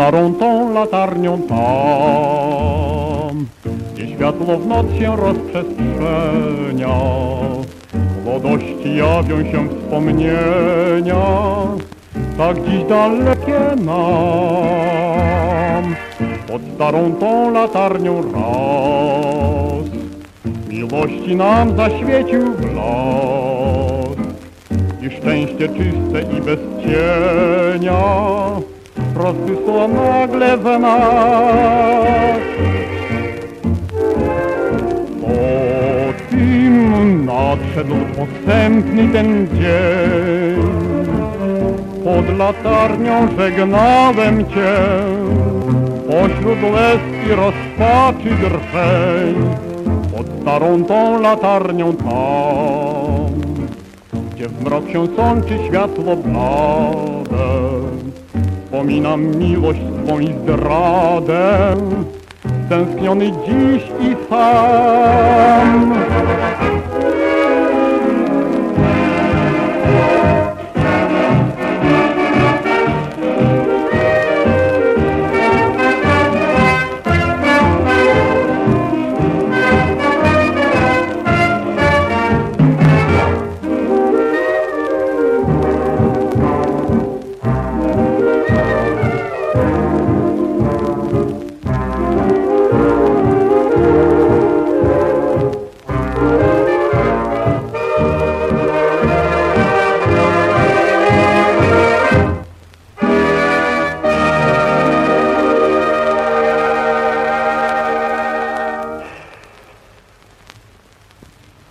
starą tą latarnią tam, gdzie światło w noc się rozprzestrzenia, młodości jawią się wspomnienia, tak dziś dalekie nam. Pod starą tą latarnią raz miłości nam zaświecił blask i szczęście czyste i bez cienia rozbłysło nagle w nas. Po tym nadszedł posępny ten dzień, pod latarnią żegnałem Cię, pośród łez i rozpaczy drżeń, pod starą tą latarnią tam, gdzie w mrok się sączy światło blade. Wspominam miłość swą i zdradę, stęskniony dziś i sam.